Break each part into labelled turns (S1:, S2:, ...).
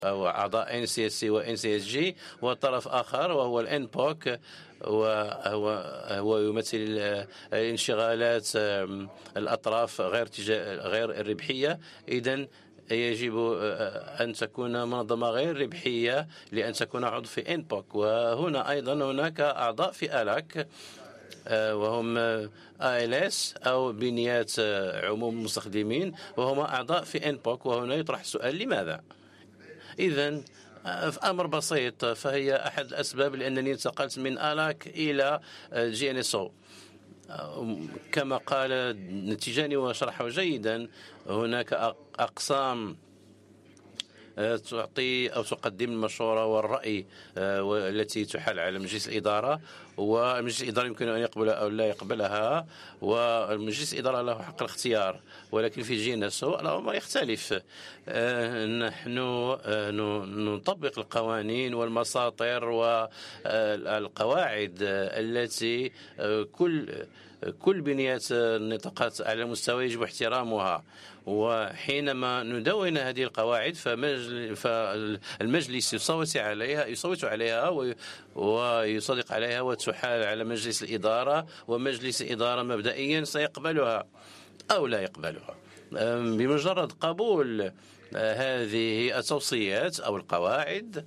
S1: أو أعضاء NCSC و NCSG، وطرف آخر وهو الإنبوك، وهو يمثل الانشغالات الأطراف غير الربحية. إذن يجب أن تكون منظمة غير ربحية لأن تكون عضو في إنبوك. وهنا أيضا هناك أعضاء في ألاك وهم ALS أو بنيات عموم المستخدمين، وهم أعضاء في إنبوك. وهنا يطرح السؤال: لماذا؟ إذن أمر بسيط، فهي أحد الأسباب لأنني انتقلت من ألاك إلى GNSO. كما قال نتيجاني وشرحه جيدا، هناك أقسام تعطي أو تقدم المشورة والرأي التي تحال على مجلس الإدارة، ومجلس الإدارة يمكن أن يقبلها أو لا يقبلها، ومجلس الإدارة له حق الاختيار. ولكن في GNSO الأمر يختلف. نحن نطبق القوانين والمساطر والقواعد التي كل بنيات النطاقات على مستوى يجب احترامها. وحينما ندون هذه القواعد فالمجلس يصوت عليها ويصدق عليها وتحال على مجلس الإدارة، ومجلس الإدارة مبدئيا سيقبلها أو لا يقبلها. بمجرد قبول هذه التوصيات أو القواعد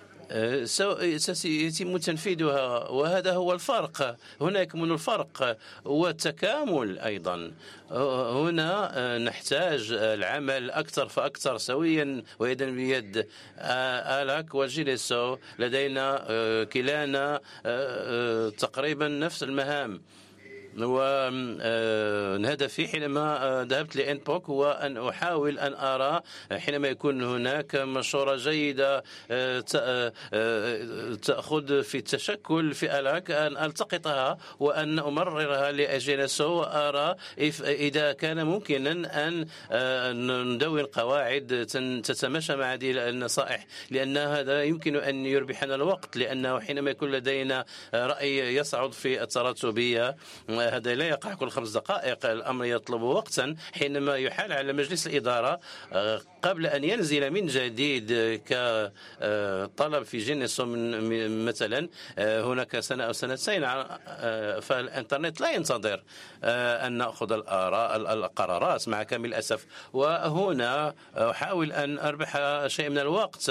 S1: سيتم تنفيذها، وهذا هو الفرق. هناك من الفرق والتكامل أيضا. هنا نحتاج العمل أكثر فأكثر سويا ويدا بيد. آلاك وجينيسو لدينا كلانا تقريبا نفس المهام، وهدفي حينما ذهبت لإنبوك هو أن أحاول أن أرى حينما يكون هناك مشورة جيدة تأخذ في التشكل في ألاك أن ألتقطها وأن أمررها لأجينسو، وأرى إذا كان ممكنا أن ندون قواعد تتماشى مع هذه النصائح، لأن هذا يمكن أن يربحنا الوقت. لأنه حينما يكون لدينا رأي يصعد في التراتبية، هذا لا يقع كل 5 دقائق، الأمر يطلب وقتا. حينما يحال على مجلس الإدارة قبل أن ينزل من جديد كطلب في جينيسو مثلا هناك سنة أو سنتين، فالإنترنت لا ينتظر أن نأخذ القرارات مع كامل الأسف. وهنا أحاول أن أربح شيء من الوقت،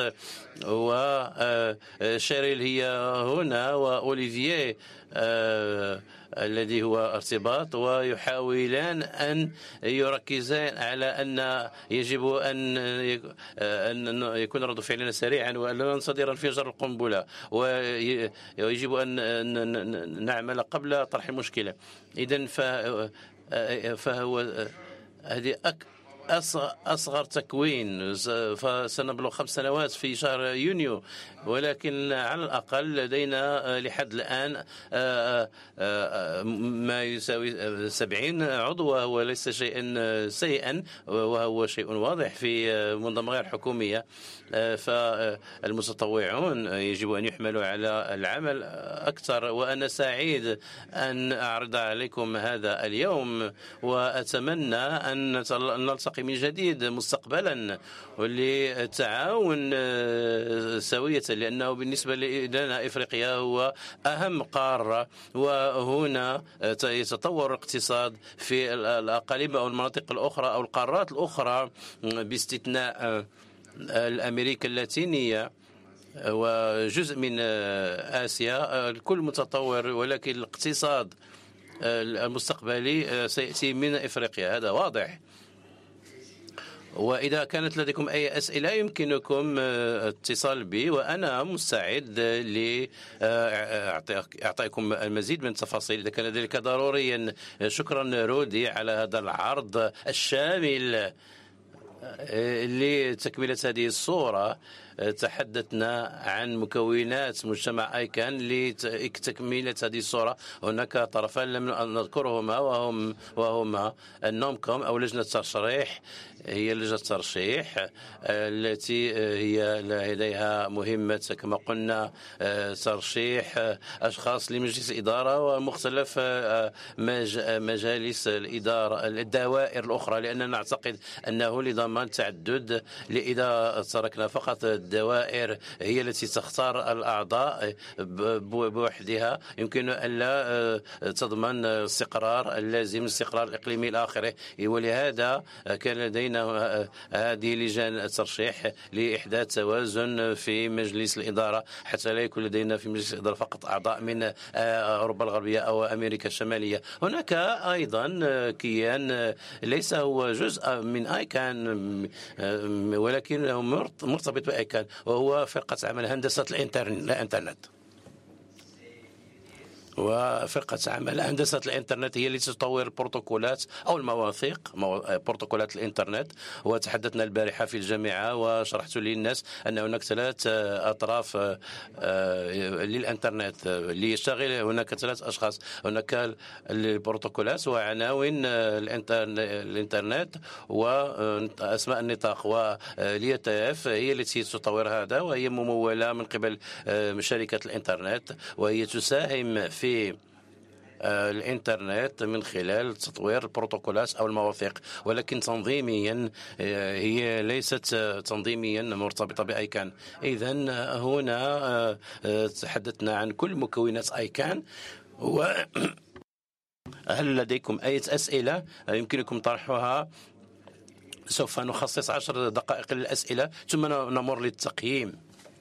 S1: وشيريل هي هنا وأوليفييه الذي هو ارتباط، ويحاولان أن يركزان على أن يجب أن يكون رد فعلنا سريعا وألا ننتظر انفجار القنبلة، ويجب أن نعمل قبل طرح المشكلة. إذن فهو هذه أصغر تكوين، فسنبلغ 5 سنوات في شهر يونيو، ولكن على الأقل لدينا لحد الآن ما يساوي 70 عضو، وهو ليس شيئا سيئا، وهو شيء واضح في منظمة غير حكومية. فالمتطوعون يجب أن يحملوا على العمل أكثر. وأنا سعيد أن أعرض عليكم هذا اليوم، وأتمنى أن نلتقي من جديد مستقبلا وللتعاون سوية، لأنه بالنسبة لنا إفريقيا هو أهم قارة، وهنا يتطور الاقتصاد في الأقاليم أو المناطق الأخرى أو القارات الأخرى باستثناء الأمريكا اللاتينية وجزء من آسيا. الكل متطور، ولكن الاقتصاد المستقبلي سيأتي من إفريقيا، هذا واضح. وإذا كانت لديكم أي أسئلة يمكنكم اتصال بي، وأنا مستعد لأعطيكم المزيد من التفاصيل إذا كان ذلك ضروريا. شكرا رودي على هذا العرض الشامل لتكملة هذه الصورة. تحدثنا عن مكونات مجتمع آيكان لتكملة هذه الصورة. هناك طرفان لم نذكرهما وهما النومكوم أو لجنة الترشيح، هي لجنة الترشيح التي هي لديها مهمة كما قلنا ترشيح أشخاص لمجلس الإدارة ومختلف مجالس الإدارة الدوائر الأخرى، لأننا نعتقد أنه لضمان تضمن تعدد. إذا تركنا فقط الدوائر هي التي تختار الأعضاء بوحدها يمكن أن لا تضمن الاستقرار اللازم، الاستقرار الإقليمي إلى آخره. ولهذا كان لدينا هذه لجان الترشيح لإحداث توازن في مجلس الإدارة، حتى لا يكون لدينا في مجلس الإدارة فقط أعضاء من أوروبا الغربية أو أمريكا الشمالية. هناك أيضا كيان ليس هو جزء من آيكان ولكنه مرتبط بآيكان، وهو فرقة عمل هندسة الإنترنت. وفرقة عمل هندسة الإنترنت هي التي تطور البروتوكولات أو المواثيق، بروتوكولات الإنترنت. وتحدثنا البارحة في الجامعة وشرحت للناس أن هناك 3 أطراف للإنترنت ليشتغل. هناك 3 أشخاص، هناك البروتوكولات وعناوين الإنترنت وأسماء النطاق. واليتاف هي التي تطور هذا، وهي ممولة من قبل شركة الإنترنت، وهي تساهم في الإنترنت من خلال تطوير البروتوكولات أو المواثيق، ولكن تنظيميا هي ليست تنظيميا مرتبطة بآيكان. إذن هنا تحدثنا عن كل مكونات آيكان. هل لديكم أي أسئلة يمكنكم طرحها؟ سوف نخصص 10 دقائق للأسئلة ثم نمر للتقييم.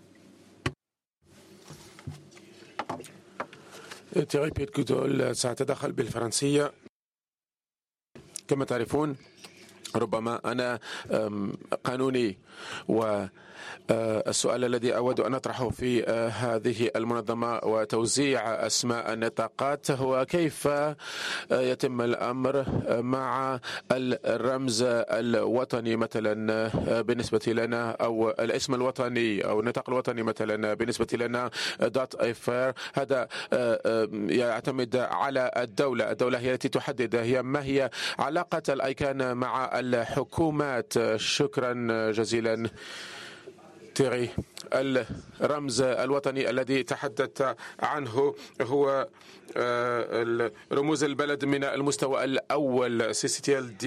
S2: تيغي بيير كودول سأتدخل بالفرنسية. كما تعرفون ربما أنا قانوني، والسؤال الذي أود أن أطرحه في هذه المنظمة وتوزيع أسماء النطاقات هو كيف يتم الأمر مع الرمز الوطني مثلا بالنسبة لنا، أو الاسم الوطني أو النطاق الوطني مثلا بالنسبة لنا .fr. هذا يعتمد على الدولة هي التي تحدد ما هي علاقة الأيكان مع الحكومات. شكرا جزيلا تيغي. الرمز الوطني الذي تحدثت عنه هو رموز البلد من المستوى الأول CCTLD،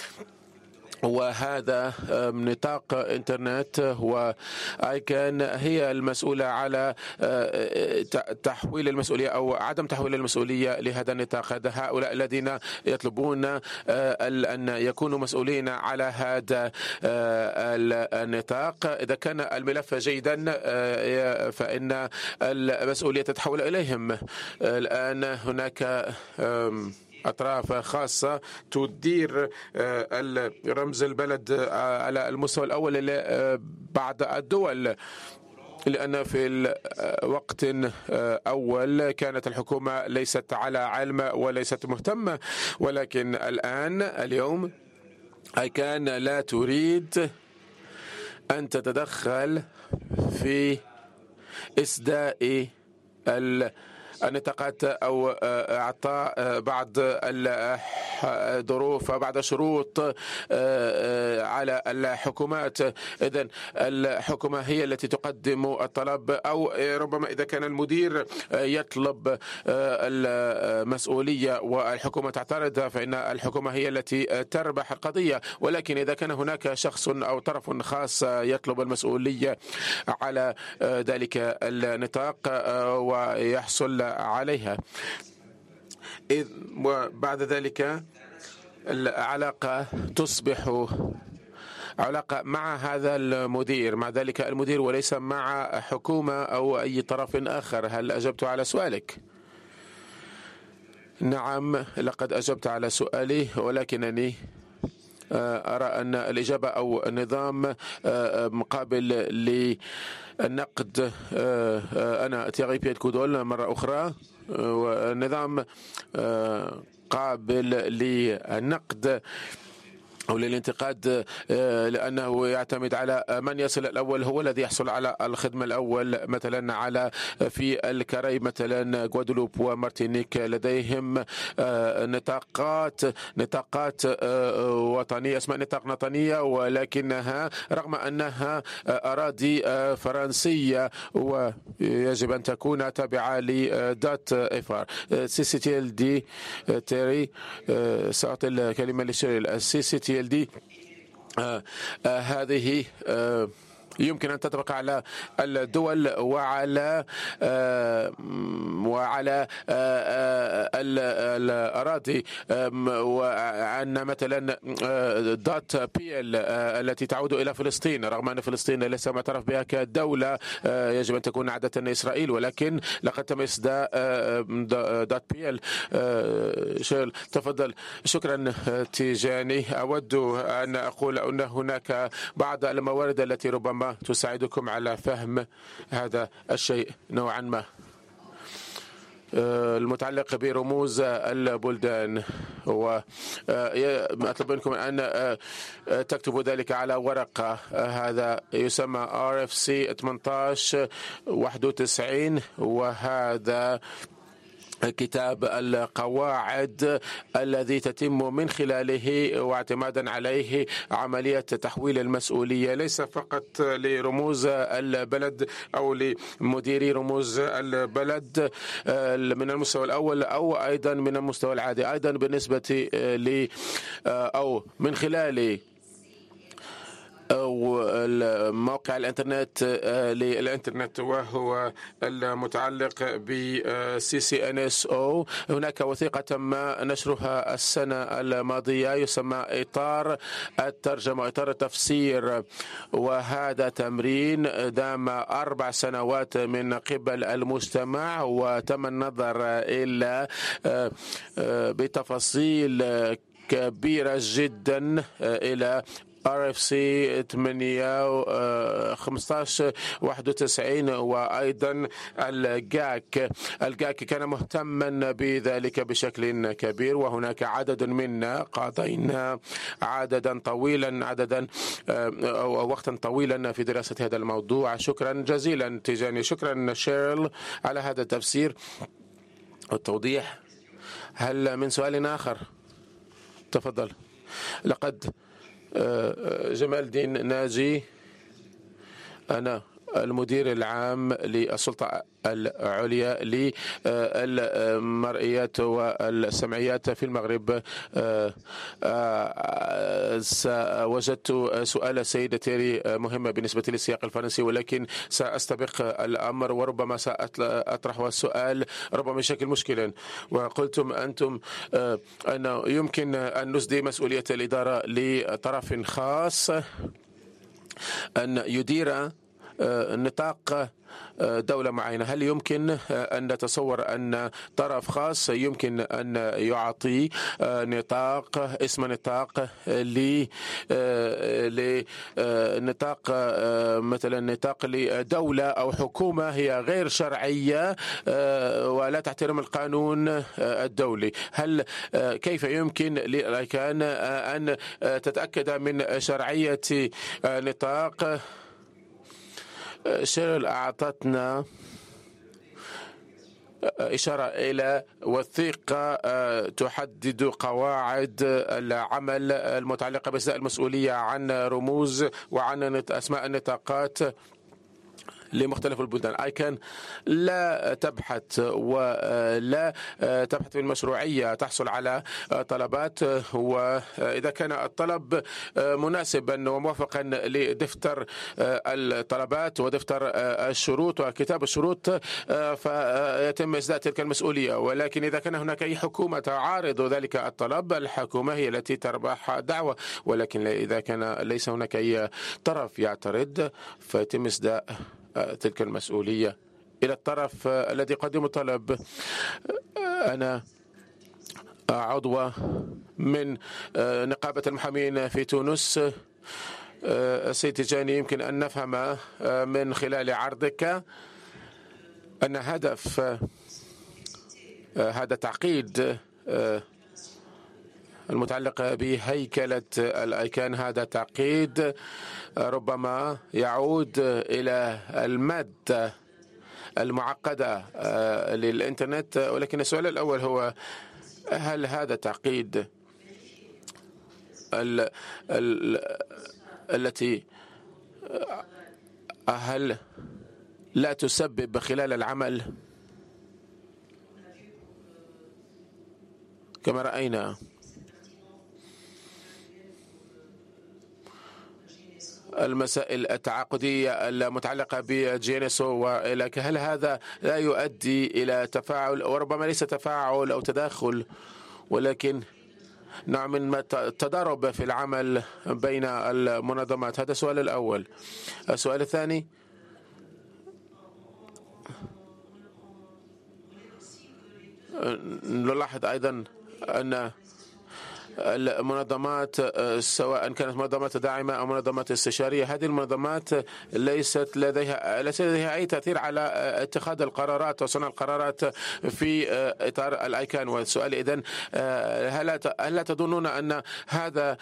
S2: وهذا نطاق إنترنت وآيكان هي المسؤولة على تحويل المسؤولية أو عدم تحويل المسؤولية لهذا النطاق. هؤلاء الذين يطلبون أن يكونوا مسؤولين على هذا النطاق، إذا كان الملف جيدا فإن المسؤولية تتحول إليهم. الآن هناك أطراف خاصة تدير رمز البلد على المستوى الأول بعد الدول، لأن في الوقت أول كانت الحكومة ليست على علم وليست مهتمة، ولكن اليوم آيكان لا تريد أن تتدخل في إسداء النطاقات أو إعطاء بعض الظروف بعض شروط على الحكومات. إذن الحكومة هي التي تقدم الطلب، أو ربما إذا كان المدير يطلب المسؤولية والحكومة تعترض فإن الحكومة هي التي تربح القضية. ولكن إذا كان هناك شخص أو طرف خاص يطلب المسؤولية على ذلك النطاق ويحصل عليها، وبعد ذلك العلاقة تصبح علاقة مع هذا المدير، مع ذلك المدير، وليس مع حكومة أو أي طرف آخر. هل أجبت على سؤالك؟ نعم، لقد أجبت على سؤالي، ولكنني أرى أن الإجابة أو النظام مقابل للنقد. أنا تيغي بيير كودول مرة أخرى، والنظام قابل للنقد أو للانتقاد، لأنه يعتمد على من يصل الأول هو الذي يحصل على الخدمة الأول. مثلا في الكاري مثلا غوادلوب ومارتينيك لديهم نطاقات وطنية، اسمها نطاق وطنية، ولكنها رغم أنها أراضي فرنسية ويجب أن تكون تابعة .fr. CCTLD تيري، سأعطي الكلمة لشيريل. CCTLD هذه يمكن أن تطبق على الدول وعلى الأراضي، وأن مثلا دوت بي ال التي تعود إلى فلسطين، رغم أن فلسطين ليس معترف بها كدولة يجب أن تكون عادة إسرائيل، ولكن لقد تم إصداء دوت بي ال. شيل تفضل. شكرا تيجاني. أود أن أقول أن هناك بعض الموارد التي ربما تساعدكم على فهم هذا الشيء نوعا ما، المتعلق برموز البلدان، وأطلب منكم أن تكتبوا ذلك على ورقة. هذا يسمى RFC 1891، وهذا كتاب القواعد الذي تتم من خلاله واعتمادا عليه عملية تحويل المسؤولية، ليس فقط لرموز البلد أو لمديري رموز البلد من المستوى الأول أو أيضا من المستوى العادي، أيضا بالنسبة لي أو من خلال أو موقع الإنترنت للإنترنت، وهو المتعلق ب CCNSO. هناك وثيقة تم نشرها السنة الماضية يسمى إطار الترجمة، إطار التفسير، وهذا تمرين دام 4 سنوات من قبل المجتمع، وتم النظر إلى بتفاصيل كبيرة جدا إلى RFC 1591 وأيضا الجاك كان مهتما بذلك بشكل كبير، وهناك عدد منا قضينا عددا أو وقتا طويلا في دراسة هذا الموضوع. شكرا جزيلا تيجاني. شكرا شيرل على هذا التفسير والتوضيح. هل من سؤال آخر؟ تفضل. لقد جمال الدين ناجي، أنا المدير العام للسلطة العليا للمرئيات والسمعيات في المغرب. وجدت سؤال السيدة تيري مهمة بالنسبة للسياق الفرنسي، ولكن سأستبق الأمر وربما سأطرح السؤال ربما بشكل مشكل. وقلتم أنتم أنه يمكن أن نسدي مسؤولية الإدارة لطرف خاص أن يدير نطاق دولة معينة. هل يمكن أن نتصور أن طرف خاص يمكن أن يعطي اسم نطاق لنطاق مثلا نطاق لدولة أو حكومة هي غير شرعية ولا تحترم القانون الدولي؟ هل كيف يمكن للأركان أن تتأكد من شرعية نطاق؟ شيرل أعطتنا إشارة إلى وثيقة تحدد قواعد العمل المتعلقة بإسداء المسؤولية عن رموز وعن أسماء النطاقات لمختلف البلدان. أيكان لا تبحث ولا تبحث في المشروعية، تحصل على طلبات، وإذا كان الطلب مناسبا وموافقا لدفتر الطلبات ودفتر الشروط وكتاب الشروط فيتم إسداء تلك المسؤولية. ولكن إذا كان هناك أي حكومة تعارض ذلك الطلب، الحكومة هي التي تربح الدعوة، ولكن إذا كان ليس هناك أي طرف يعترض فيتم إسداء تلك المسؤولية إلى الطرف الذي قدم الطلب. أنا عضو من نقابة المحامين في تونس. السيد تيجاني، يمكن أن نفهم من خلال عرضك أن هدف هذا التعقيد المتعلق بهيكلة الأيكان، هذا تعقيد ربما يعود إلى المادة المعقدة للإنترنت. ولكن السؤال الأول هو هل هذا التعقيد التي هل لا تسبب خلال العمل كما رأينا المسائل التعاقدية المتعلقة بجينيسو وإلاك، هل هذا لا يؤدي إلى تفاعل، وربما ليس تفاعل أو تداخل ولكن نوع من التضارب في العمل بين المنظمات؟ هذا السؤال الأول. السؤال الثاني، نلاحظ أيضا أن المنظمات سواء كانت منظمات داعمة أو منظمات استشارية، هذه المنظمات ليست لديها أي تأثير على اتخاذ القرارات وصنع القرارات في إطار الأيكان. والسؤال إذن، هل لا تظنون أن هذا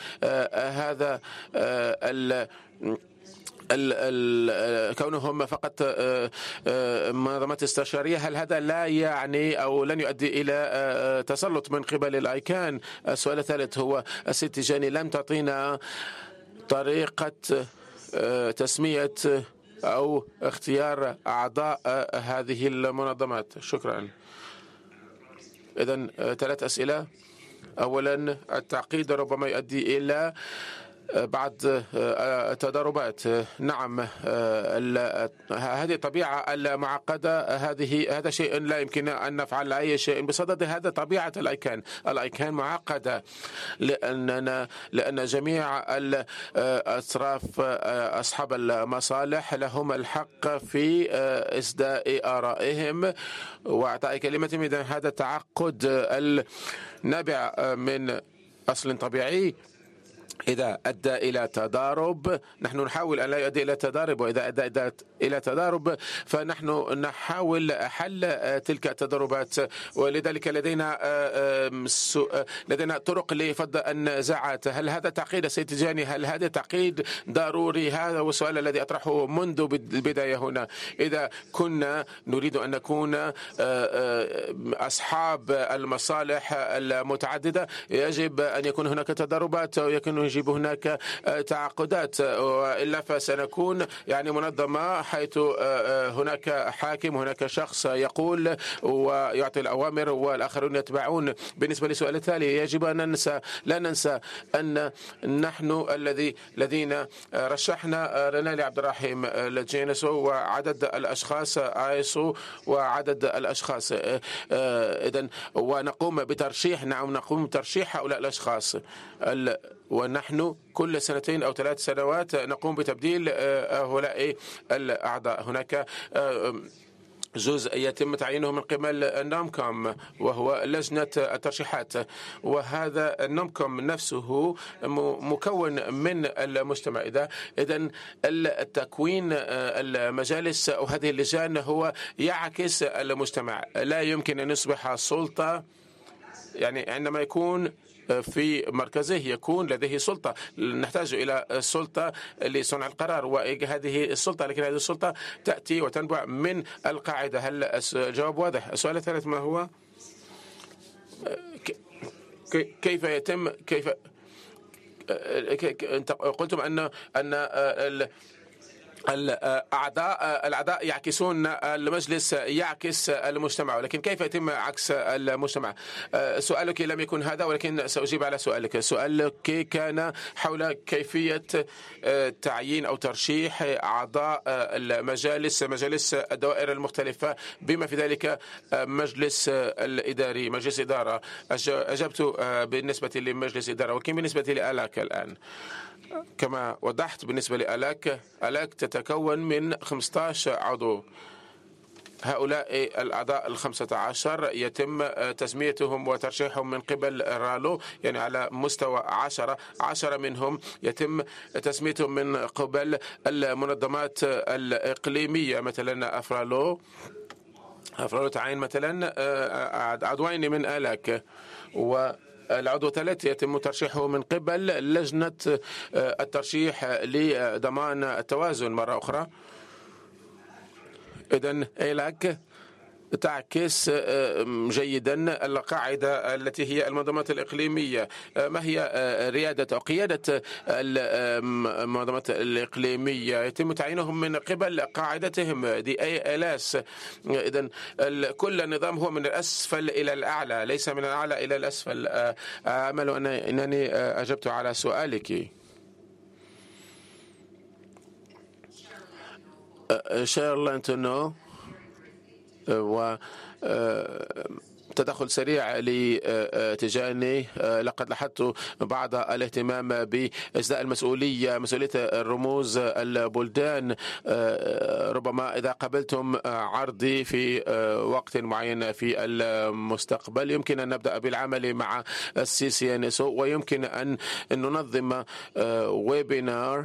S2: كونهم فقط منظمات استشارية، هل هذا لا يعني أو لن يؤدي إلى تسلط من قبل الأيكان؟ السؤال الثالث هو الست جاني لم تعطينا طريقة تسمية أو اختيار أعضاء هذه المنظمات. شكرا. إذن 3 أسئلة. أولا، التعقيد ربما يؤدي إلى بعض التضاربات. نعم، هذه الطبيعة المعقدة، هذا شيء لا يمكن أن نفعل أي شيء بصدد. هذا طبيعة الأيكان معقدة، لأن جميع الأطراف أصحاب المصالح لهم الحق في إسداء آرائهم وإعطاء كلمتهم. إذن هذا التعقد النابع من أصل طبيعي إذا أدى إلى تضارب، نحن نحاول أن لا يؤدي إلى تضارب، وإذا أدى إلى تضارب فنحن نحاول حل تلك التضاربات. ولذلك لدينا طرق لفض النزاعات. هل هذا تعقيد سيد جاني؟ هل هذا تعقيد ضروري؟ هذا هو السؤال الذي أطرحه منذ البداية هنا. إذا كنا نريد أن نكون أصحاب المصالح المتعددة، يجب أن يكون هناك تضاربات ويكون يجب هناك تعاقدات، وإلا فسنكون منظمة حيث هناك حاكم، هناك شخص يقول ويعطي الأوامر والآخرون يتبعون. بالنسبة للسؤال التالي، يجب أن لا ننسى أن نحن الذين رشحنا رنالي عبد الرحيم لجينيسو وعدد الأشخاص آيسو وعدد الأشخاص، إذن ونقوم بترشيح هؤلاء الأشخاص. ونحن كل 2 أو 3 سنوات نقوم بتبديل هؤلاء الأعضاء. هناك جزء يتم تعيينه من قبل النومكوم وهو لجنة الترشيحات، وهذا النومكوم نفسه مكون من المجتمع. إذن التكوين المجالس أو هذه اللجان هو يعكس المجتمع. لا يمكن أن يصبح سلطة، عندما يكون في مركزه يكون لديه سلطة. نحتاج إلى سلطة لصنع القرار وهذه السلطة، لكن هذه السلطة تأتي وتنبع من القاعدة. هل الجواب واضح؟ السؤال الثالث ما هو؟ كيف يتم أنت قلتم أن الأعضاء يعكسون المجلس، يعكس المجتمع، ولكن كيف يتم عكس المجتمع؟ سؤالك لم يكن هذا، ولكن سأجيب على سؤالك. سؤالك كان حول كيفية تعيين أو ترشيح أعضاء المجالس، مجالس الدوائر المختلفة بما في ذلك مجلس الإداري، مجلس إدارة. أجبت بالنسبة لمجلس إدارة، ولكن بالنسبة لآلاك الآن كما وضحت، بالنسبة لآلاك تتكون من 15 عضو. هؤلاء الأعضاء 15 يتم تسميتهم وترشيحهم من قبل رالو، على مستوى 10 منهم يتم تسميتهم من قبل المنظمات الإقليمية، مثلا أفرالو تعين مثلا عضوين من آلاك، والعضو 3 يتم ترشيحه من قبل لجنة الترشيح لضمان التوازن مرة أخرى. إذن إيلاك تعكس جيدا القاعدة التي هي المنظمات الإقليمية. ما هي ريادة أو قيادة المنظمات الإقليمية؟ يتم تعيينهم من قبل قاعدتهم دي ALS. إذن كل النظام هو من الأسفل إلى الأعلى، ليس من الأعلى إلى الأسفل. أمل أنني أجبت على سؤالك. شارل أنتونو و تدخل سريع لتجاني. لقد لاحظت بعض الاهتمام بإسداء مسؤولية الرموز البلدان. ربما إذا قبلتم عرضي في وقت معين في المستقبل يمكن أن نبدأ بالعمل مع CCNSO ويمكن أن ننظم ويبينار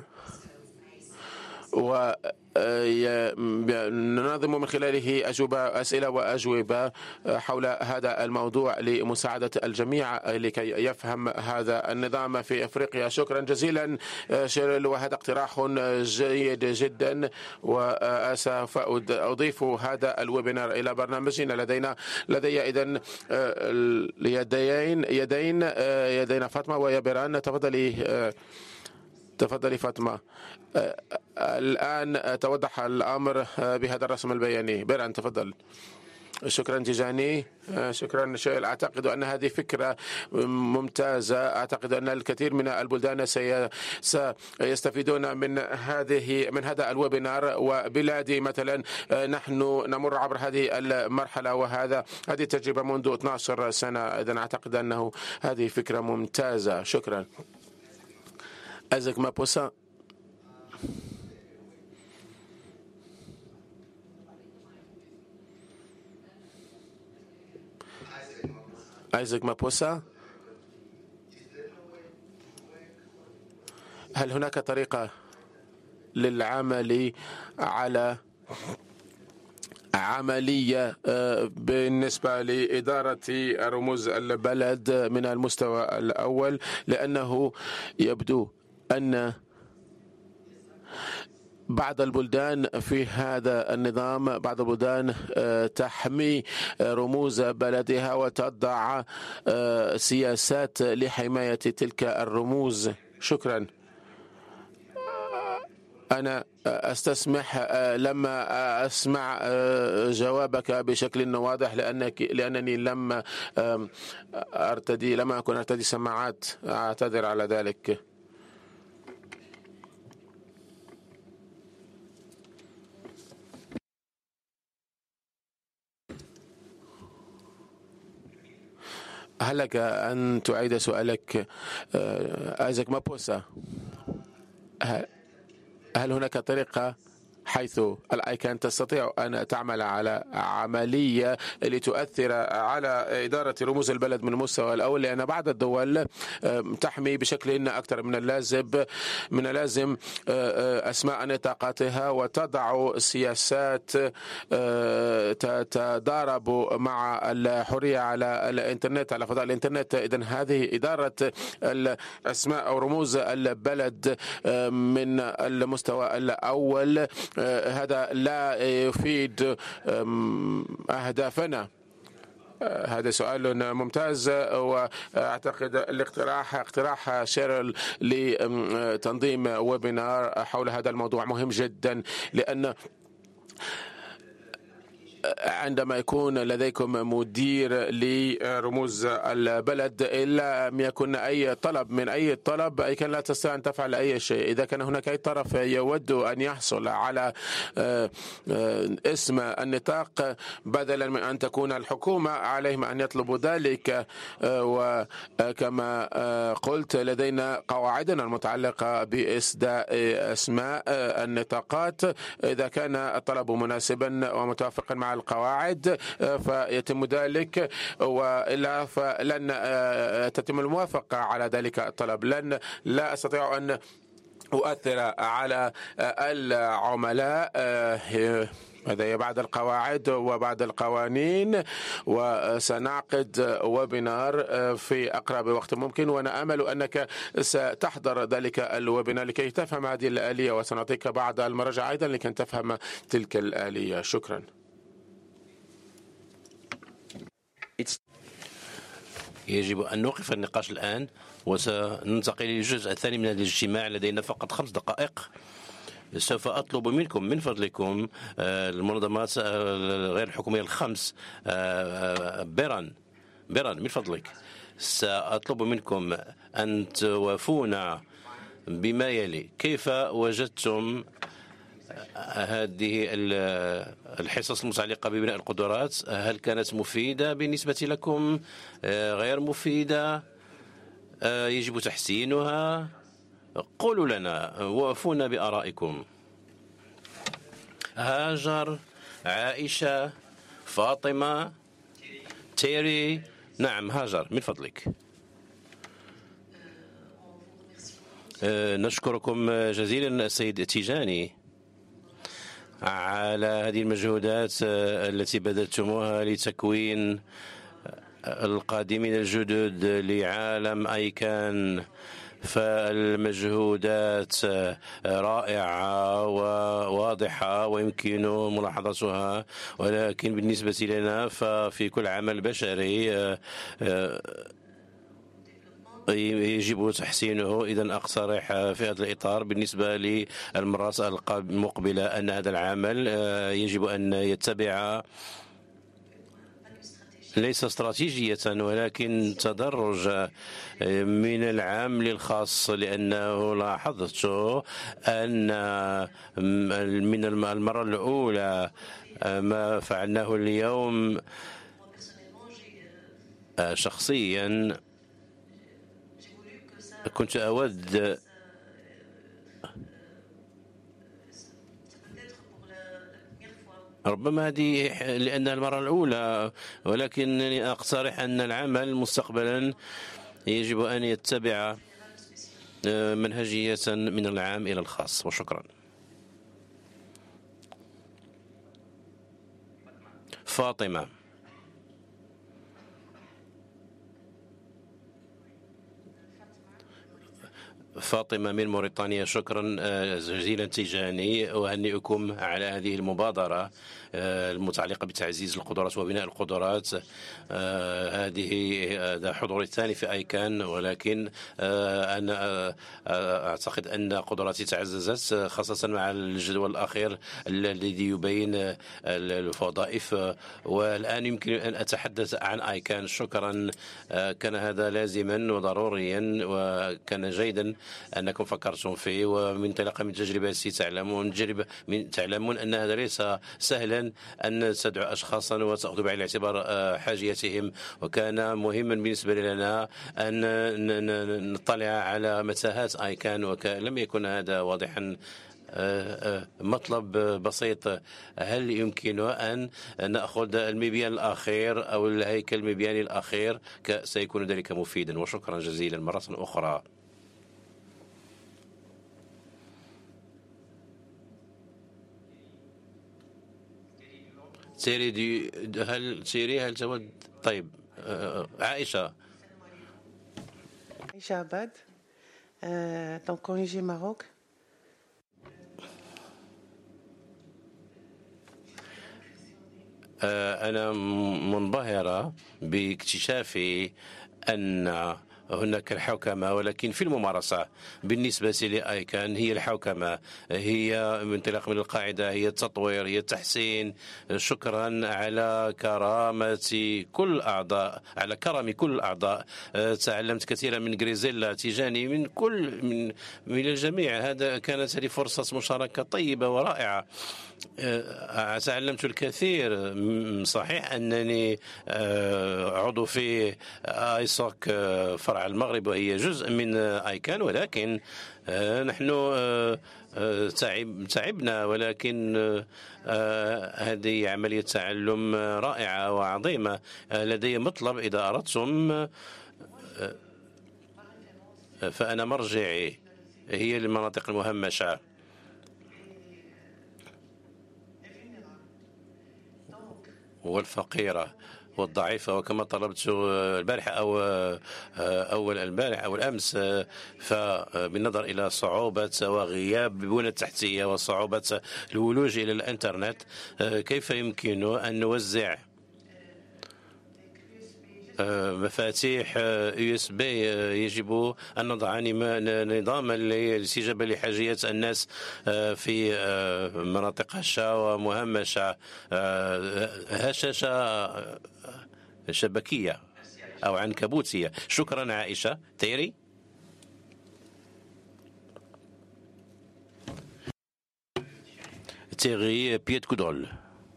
S2: وننظم من خلاله أسئلة وأجوبة حول هذا الموضوع لمساعدة الجميع لكي يفهم هذا النظام في أفريقيا. شكرا جزيلا شيرل، وهذا اقتراح جيد جدا وسوف أضيف هذا الويبينار إلى برنامجنا. لدي إذن يدين فاطمة ويبران. تفضلي فاطمة. الآن توضح الأمر بهذا الرسم البياني. بيران تفضل. شكرا تيجاني. شكرا شيل. أعتقد أن هذه فكرة ممتازة. أعتقد أن الكثير من البلدان سيستفيدون من هذا الويبينار. وبلادي مثلا نحن نمر عبر هذه المرحلة هذه التجربة منذ 12 سنة. إذن أعتقد أنه هذه فكرة ممتازة. شكرا. أزك مابوسا. أيزك مابوسا. هل هناك طريقة للعمل على عملية بالنسبة لإدارة رموز البلد من المستوى الأول؟ لأنه يبدو أن بعض البلدان في هذا النظام، بعض البلدان تحمي رموز بلدها وتضع سياسات لحماية تلك الرموز. شكرا. أنا أستسمح لما أسمع جوابك بشكل واضح لأنني لم أكن أرتدي سماعات. أعتذر على ذلك. هل لك أن تعيد سؤالك أيزك مابوسا؟ هل هناك طريقة حيث الآيكان تستطيع أن تعمل على عملية لتؤثر على إدارة رموز البلد من المستوى الأول؟ لأن بعض الدول تحمي بشكل أكثر من اللازم أسماء نطاقاتها وتضع سياسات تتضارب مع الحرية على الإنترنت، على فضاء الإنترنت. إذن هذه إدارة الأسماء أو رموز البلد من المستوى الأول هذا لا يفيد أهدافنا. هذا سؤال ممتاز، وأعتقد اقتراح شيرل لتنظيم ويبينار حول هذا الموضوع مهم جدا. لأن عندما يكون لديكم مدير لرموز البلد إلا لم يكن أي طلب من أي طلب، أي كان لا تستطيع أن تفعل أي شيء. إذا كان هناك أي طرف يود أن يحصل على اسم النطاق بدلا من أن تكون الحكومة، عليهم أن يطلبوا ذلك. وكما قلت لدينا قواعدنا المتعلقة بإسداء أسماء النطاقات. إذا كان الطلب مناسبا ومتوافقا مع القواعد فيتم ذلك، وإلا فلن تتم الموافقة على ذلك الطلب. لا أستطيع أن أؤثر على العملاء. هذا بعد القواعد وبعد القوانين، وسنعقد ويبينار في أقرب وقت ممكن، وأنا أمل أنك ستحضر ذلك الويبينار لكي تفهم هذه الآلية، وسنعطيك بعض المراجع أيضا لكي تفهم تلك الآلية. شكرا.
S1: يجب أن نوقف النقاش الآن وسننتقل للجزء الثاني من الاجتماع. لدينا فقط 5 دقائق. سوف أطلب منكم من فضلكم المنظمات غير الحكومية الخمس، بيران من فضلك، سأطلب منكم أن توافونا بما يلي. كيف وجدتم هذه الحصص المتعلقة ببناء القدرات هل كانت مفيدة بالنسبة لكم؟ غير مفيدة؟ يجب تحسينها؟ قولوا لنا وافونا بآرائكم. هاجر، عائشة، فاطمة، تيري. نعم هاجر من فضلك. نشكركم جزيلا السيد تيجاني على هذه المجهودات التي بذلتموها لتكوين القادمين الجدد لعالم آيكان. فالمجهودات رائعة وواضحة ويمكن ملاحظتها، ولكن بالنسبة لنا ففي كل عمل بشري يجب تحسينه. إذا أقترح في هذا الإطار بالنسبة للمرات المقبلة أن هذا العمل يجب أن يتبع ليس استراتيجية ولكن تدرج من العام للخاص، لأنه لاحظت أن من المرة الأولى ما فعلناه اليوم شخصيا كنت أود ربما هذه لأنها المرة الأولى، ولكنني أقترح أن العمل مستقبلا يجب أن يتبع منهجية من العام إلى الخاص. وشكرا. فاطمة. فاطمة من موريتانيا. شكرا جزيلا تيجاني، أهنئكم على هذه المبادرة المتعلقة بتعزيز القدرات وبناء القدرات. هذا حضوري الثاني في آيكان، ولكن أنا أعتقد أن قدراتي تعززت خاصة مع الجدول الأخير الذي يبين الوظائف، والآن يمكن أن أتحدث عن آيكان. شكرا، كان هذا لازما وضروريا، وكان جيدا أنكم فكرتم فيه، ومنطلقا من تجربتي تعلمون أن هذا ليس سهلا أن تدعو أشخاصا وتأخذ بعين الاعتبار حاجيتهم، وكان مهما بالنسبة لنا أن نطلع على متاهات آيكان، ولم يكن هذا واضحا. مطلب بسيط، هل يمكن أن نأخذ المبيان الأخير أو الهيكل المبياني الأخير؟ سيكون ذلك مفيدا. وشكرا جزيلا مرة أخرى. تيري، هل تود؟ طيب عائشة.
S3: عائشة عباد، dans Corriger Maroc.
S1: أنا منبهرة باكتشافي أن هناك الحوكمة، ولكن في الممارسة بالنسبة لآيكان هي الحوكمة، هي انطلاق من القاعدة، هي التطوير، هي التحسين. شكرا على كرامة كل الأعضاء، على كرم كل الأعضاء. تعلمت كثيرا من غريزيلا تيجاني، من الجميع. كانت هذه فرصة مشاركة طيبة ورائعة. تعلمت الكثير. صحيح أنني عضو في آيسوك فرع المغرب وهي جزء من آيكان، ولكن نحن تعبنا، ولكن هذه عملية تعلم رائعة وعظيمة. لدي مطلب إذا أردتم، فأنا مرجعي هي المناطق المهمشة والفقيرة والضعيفة، وكما طلبت البارحة أو أول البارحة أو الأمس، فبالنظر إلى صعوبة وغياب البنى التحتية وصعوبة الولوج إلى الإنترنت، كيف يمكن أن نوزع مفاتيح USB؟ يجب أن نضع نظاما لاستجابة لحاجيات الناس في مناطق هشة ومهمشة، هشاشة شبكية أو عنكبوتية. شكرا عائشة. تيري. تيغي بيت كودرول.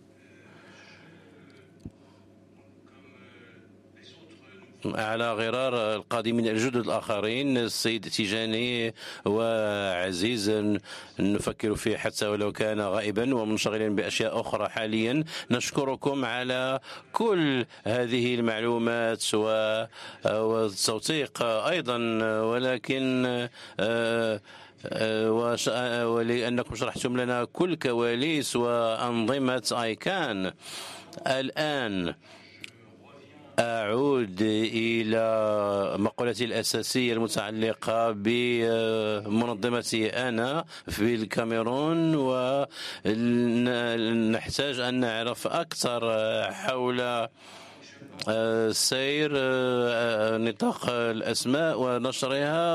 S1: على غرار القادمين الجدد الآخرين السيد تيجاني وعزيز نفكر فيه حتى ولو كان غائبا ومنشغلا بأشياء أخرى حاليا. نشكركم على كل هذه المعلومات والتوثيق أيضا، ولكن ولأنكم شرحتم لنا كل كواليس وأنظمة آيكان. الآن أعود إلى مقولتي الأساسية المتعلقة بمنظمتي أنا في الكاميرون، ونحتاج أن نعرف أكثر حول سير نطاق الأسماء ونشرها،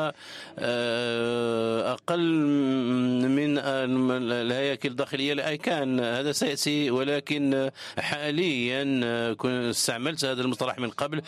S1: وأقل من الهياكل الداخلية لأيكان. هذا سيأتي، ولكن حاليا كنت استعملت هذا المصطلح من قبل.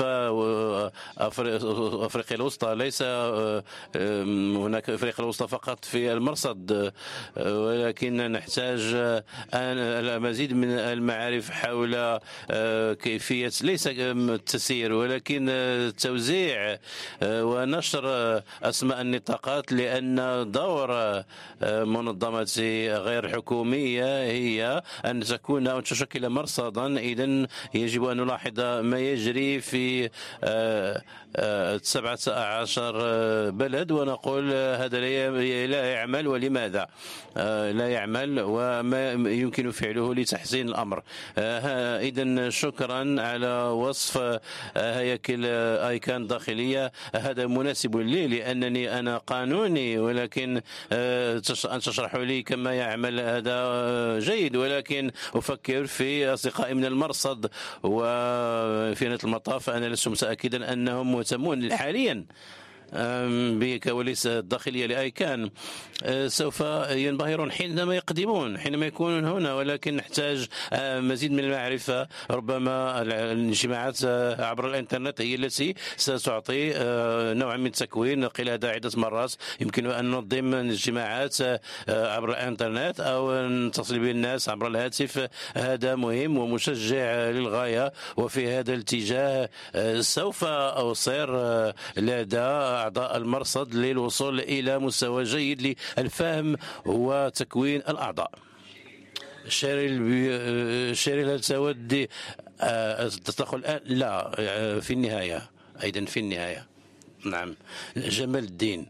S1: فأفريقيا الوسطى ليس هناك أفريقيا الوسطى فقط في المرصد، ولكن نحتاج المزيد من المعارف حول كيفية ليس التسيير ولكن توزيع ونشر أسماء النطاقات، لأن دور منظمة غير حكومية هي أن تكون أو تشكل مرصدا. إذن يجب أن نلاحظ ما يجري في 17 بلد ونقول هذا لا يعمل، ولماذا لا يعمل وما يمكن فعله لتحسين الأمر. إذن شكرا على وصف هياكل آيكان داخلية. هذا مناسب لي لأنني أنا قانوني، ولكن أن تشرحوا لي كما يعمل هذا جيد، ولكن أفكر في أصدقائي من المرصد، وفي نهاية المطاف أنا لست متأكدا أنهم مهتمون حاليا بكواليس الداخلية لأيكان. سوف ينبهرون حينما يقدمون، حينما يكونون هنا، ولكن نحتاج مزيد من المعرفة. ربما الاجتماعات عبر الإنترنت هي التي ستعطي نوع من التكوين. قيل هذا عدة مرات. يمكن أن ننظم اجتماعات عبر الإنترنت أو نتصل بالناس عبر الهاتف. هذا مهم ومشجع للغاية، وفي هذا الاتجاه سوف أصير لدى أعضاء المرصد للوصول إلى مستوى جيد للفهم وتكوين الأعضاء. شيريل هل تودي تدخل الآن؟ لا، في النهاية، أيضا في النهاية. نعم. جمال الدين،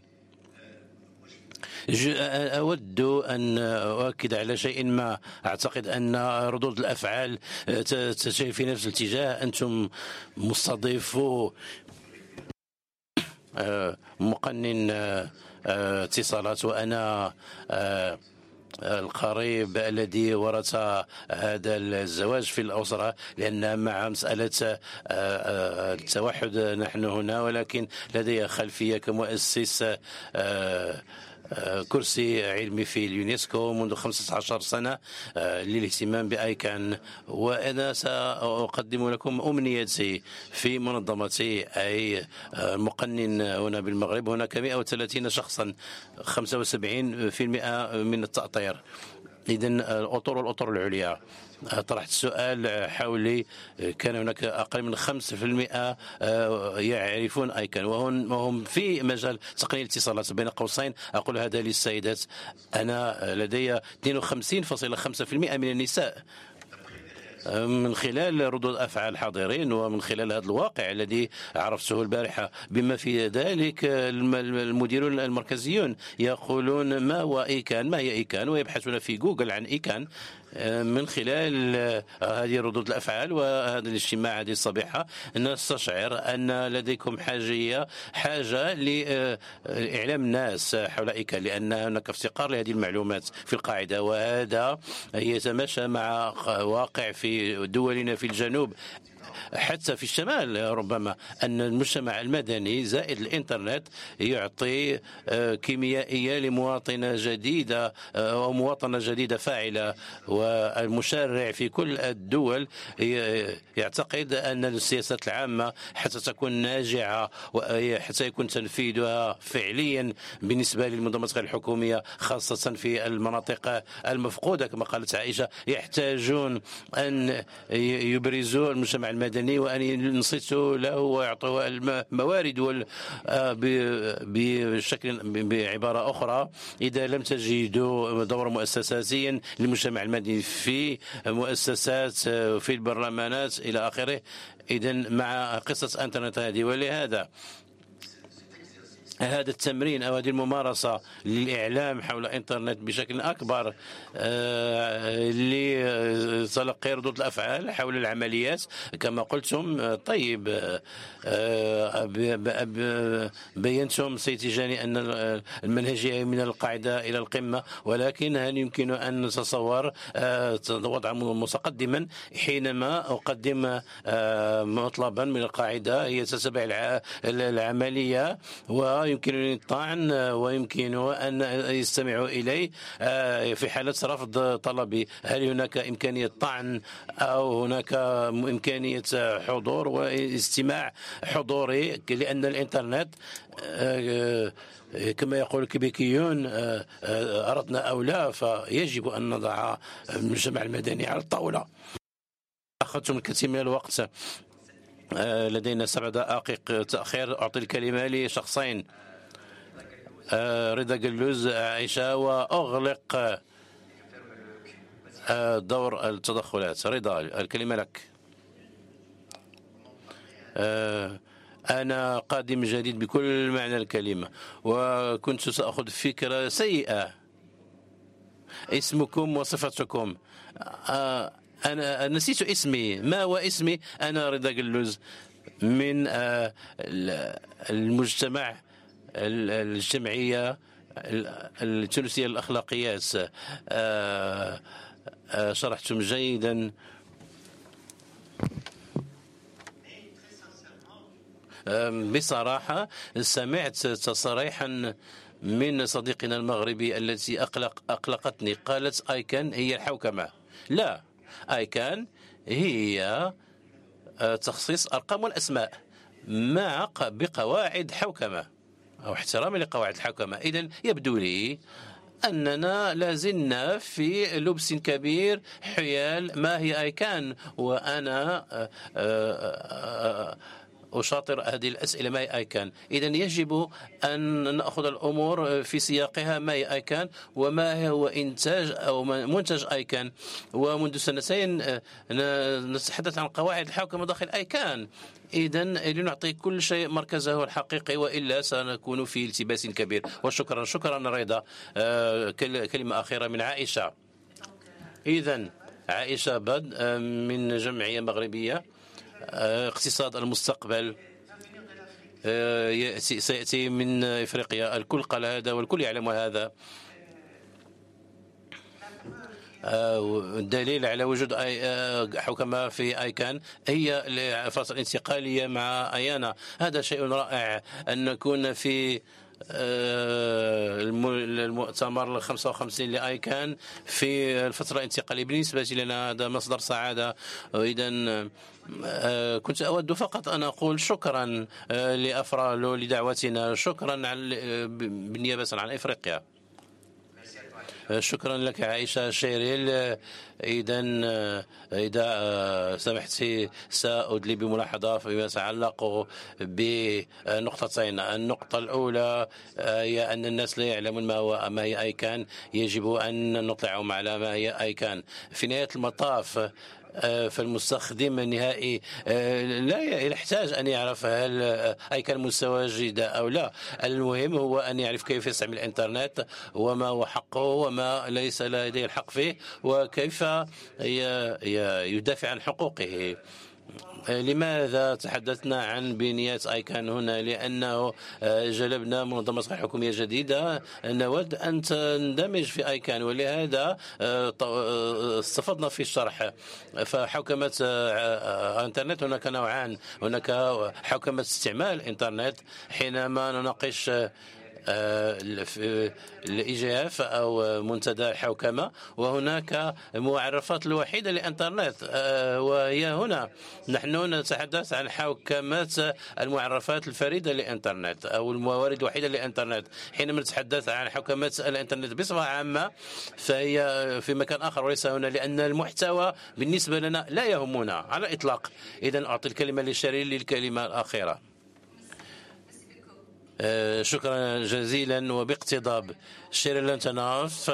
S1: أود أن أؤكد على شيء ما. أعتقد أن ردود الأفعال تسير في نفس الاتجاه. أنتم مستضيفو مقنن اتصالات، وأنا القريب الذي ورث هذا الزواج في الأسرة، لأن مع مسألة التوحد نحن هنا، ولكن لدي خلفية كمؤسس كرسي علمي في اليونسكو منذ 15 سنة للاهتمام بآيكان. وأنا سأقدم لكم أمنيتي في منظمتي، أي مقنن هنا بالمغرب. هناك 130 شخصا، 75% من التأطير. إذن الأطر العليا. طرحت السؤال حولي، كان هناك أقل من 5% يعرفون آيكان، وهم في مجال تقنية الاتصالات. بين قوسين أقول هذا للسيدات، أنا لدي 52.5% من النساء. من خلال ردود أفعال الحاضرين ومن خلال هذا الواقع الذي عرفته البارحة، بما في ذلك المديرون المركزيون يقولون ما هو إيكان، ما هي إيكان، ويبحثون في جوجل عن إيكان. من خلال هذه ردود الأفعال وهذا الاجتماع هذه الصباحة نستشعر أن لديكم حاجة لإعلام الناس حول إيكان، لأن هناك افتقار لهذه المعلومات في القاعدة، وهذا يتماشى مع واقع في دولنا في الجنوب حتى في الشمال ربما أن المجتمع المدني زائد الإنترنت يعطي كيميائية لمواطنة جديدة أو مواطنة جديدة فاعلة. والمشرع في كل الدول يعتقد أن السياسات العامة حتى تكون ناجعة وحتى يكون تنفيذها فعليا بالنسبة للمنظمات غير الحكومية خاصة في المناطق المفقودة كما قالت عائشة، يحتاجون أن يبرزوا المجتمع المدني وأن ينصتوا له ويعطوا الموارد بشكل بعبارة أخرى إذا لم تجدوا دور مؤسساتي للمجتمع المدني في مؤسسات في البرلمانات إلى آخره، إذن مع قصة أنترنت هذه. ولهذا هذا التمرين أو هذه الممارسة للإعلام حول الإنترنت بشكل أكبر لتلقي ردود الأفعال حول العمليات كما قلتم. طيب بينتم سيد تيجاني أن المنهجية من القاعدة إلى القمة، ولكن هل يمكن أن نتصور وضع متقدما حينما أقدم مطلبا من القاعدة هي تتبع العملية ويمكنني الطعن ويمكن أن يستمعوا إلي في حالة رفض طلبي؟ هل هناك إمكانية طعن أو هناك إمكانية حضور واستماع حضوري؟ لأن الإنترنت كما يقول الكيبيكيون أردنا أو لا فيجب أن نضع المجتمع المدني على الطاولة. أخذتم الكثير من الوقت، لدينا 7 دقائق تأخير. أعطي الكلمة لشخصين، رضا قلوز عائشة، وأغلق دور التدخلات. رضا الكلمة لك. أنا قادم جديد بكل معنى الكلمة وكنت سأخذ فكرة سيئة. اسمكم وصفتكم. أنا نسيت اسمي. ما هو اسمي؟ أنا رضا قلوز من المجتمع الجمعية التونسية للأخلاقيات. شرحتم جيدا. بصراحة سمعت تصريحا من صديقنا المغربي التي أقلقتني. قالت آيكان هي الحوكمة. لا، آيكان هي تخصيص أرقام والأسماء مع بقواعد حوكمة أو احترام لقواعد الحوكمة. إذن يبدو لي أننا لازلنا في لبس كبير حيال ما هي آيكان، وأنا أشاطر هذه الأسئلة ما هي آيكان. إذن يجب أن نأخذ الأمور في سياقها. ما هي آيكان وما هو إنتاج أو منتج آيكان؟ ومنذ سنتين نتحدث عن قواعد الحوكمة داخل آيكان. إذن لنعطي كل شيء مركزه الحقيقي وإلا سنكون في التباس كبير. وشكرا. شكرا رضا. كلمة أخيرة من عائشة. إذن عائشة بد من جمعية مغربية اقتصاد المستقبل سيأتي من إفريقيا. الكل قال هذا والكل يعلم هذا. الدليل على وجود حكماء في آيكان هي الفترة الانتقالية مع أيانا. هذا شيء رائع أن نكون في المؤتمر 55 لآيكان في الفترة الانتقالية. بالنسبة لنا هذا مصدر سعادة. إذا كنت أود فقط أن أقول شكرا لأفرالو لدعوتنا. شكرا بالنيابة عن إفريقيا. شكرا لك عائشة شيريل. إذا سمحت سأدلي بملاحظة فيما يتعلق بنقطتين. النقطة الأولى هي أن الناس لا يعلمون ما هي آيكان. يجب أن نطلعهم على ما هي آيكان. في نهاية المطاف فالمستخدم النهائي لا يحتاج أن يعرف هل آيكان متواجدة أو لا. المهم هو أن يعرف كيف يستعمل الإنترنت وما هو حقه وما ليس لديه الحق فيه وكيف يدافع عن حقوقه. لماذا تحدثنا عن بنية آيكان هنا؟ لأنه جلبنا منظمة صحة حكومية جديدة نود أن تندمج في آيكان، ولهذا استفدنا في الشرح. فحوكمة الإنترنت هناك نوعان، هناك حوكمة استعمال الإنترنت حينما نناقش الإيجاف أو منتدى الحوكمة، وهناك معرفات الوحيدة للإنترنت، وهي هنا نحن نتحدث عن حوكمة المعرفات الفريدة للإنترنت أو الموارد الوحيدة للإنترنت. حينما نتحدث عن حوكمة الإنترنت بصفة عامة فهي في مكان آخر وليس هنا، لأن المحتوى بالنسبة لنا لا يهمنا على الإطلاق. إذن أعطي الكلمة للشرير للكلمة الأخيرة. شكرا جزيلا وباقتضاب. شيرين لانتناف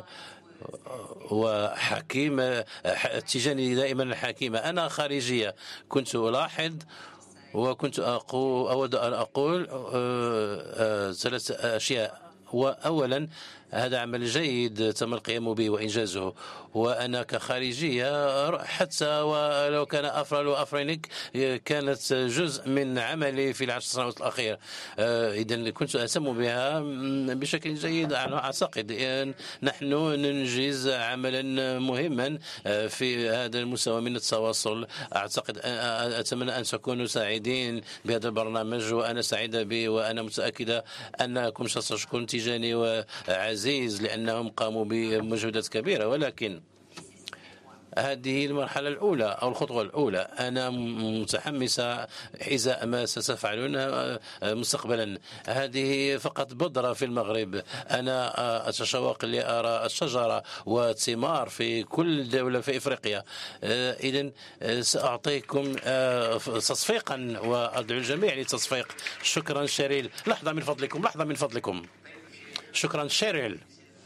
S1: وحكيم تجاني دائما الحكيمة. أنا خارجية كنت ألاحظ وكنت أود أن أقول ثلاث أشياء. وأولا هذا عمل جيد تم القيام به وإنجازه، وأنا كخارجية حتى ولو كان أفرل وأفرينك كانت جزء من عملي في العشر سنوات الأخيرة. إذن كنت أهتم بها بشكل جيد. أعتقد أن نحن ننجز عملا مهما في هذا المستوى من التواصل. أعتقد أتمنى أن تكونوا سعيدين بهذا البرنامج، وأنا سعيدة به، وأنا متأكدة أنكم ستشكرون تيجاني وعزيز لأنهم قاموا بمجهودات كبيرة. ولكن هذه المرحلة الأولى أو الخطوة الأولى. أنا متحمسة حذاء ما ستفعلونه مستقبلا. هذه فقط بذرة في المغرب. أنا أتشوق لأرى الشجرة والثمار في كل دولة في إفريقيا. إذن سأعطيكم تصفيقا وأدعو الجميع للتصفيق. شكرا شيريل. لحظة من فضلكم، لحظة من فضلكم. شكرا شيريل.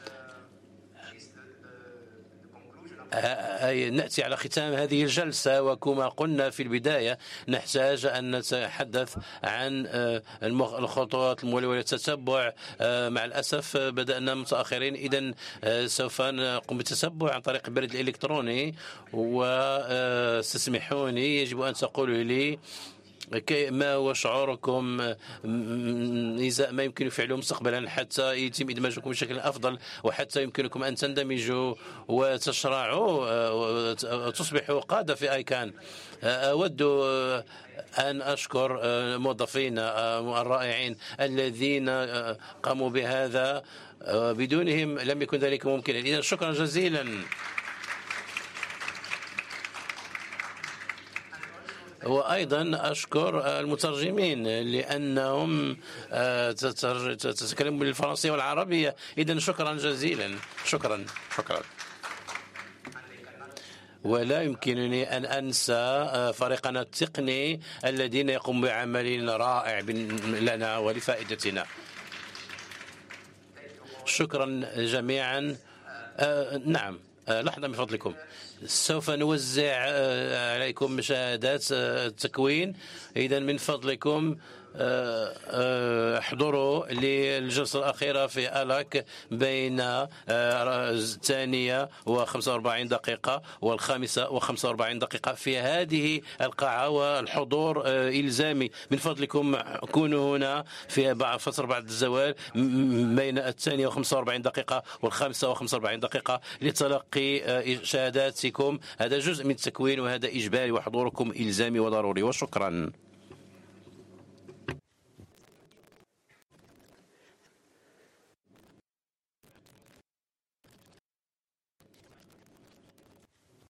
S1: نأتي على ختام هذه الجلسة، وكما قلنا في البداية نحتاج أن نتحدث عن الخطوات المولية والتتبع. مع الأسف بدأنا متأخرين، إذن سوف نقوم بالتتبع عن طريق البريد الإلكتروني. وستسمحوني يجب أن تقولوا لي ما هو شعوركم إذا ما يمكن فعله مستقبلا حتى يتم إدماجكم بشكل أفضل، وحتى يمكنكم أن تندمجوا وتشرعوا وتصبحوا قادة في آيكان. أود أن أشكر موظفينا الرائعين الذين قاموا بهذا، بدونهم لم يكن ذلك ممكنا. إذن شكرا جزيلا. وأيضا أشكر المترجمين لأنهم تتكلمون بالفرنسية والعربية. إذن شكرا جزيلا. شكرا. ولا يمكنني أن أنسى فريقنا التقني الذين يقومون بعمل رائع لنا ولفائدتنا. شكرا جميعا. نعم، لحظة من فضلكم. سوف نوزع عليكم شهادات التكوين. إذن من فضلكم احضروا للجلسة الأخيرة في ألاك بين الثانية و45 دقيقة والخامسة و45 دقيقة في هذه القاعة، والحضور إلزامي. من فضلكم كونوا هنا في فترة بعد الزوال بين الثانية و45 دقيقة والخامسة و45 دقيقة لتلقي شهاداتكم. هذا جزء من التكوين وهذا إجباري، وحضوركم إلزامي وضروري. وشكرا.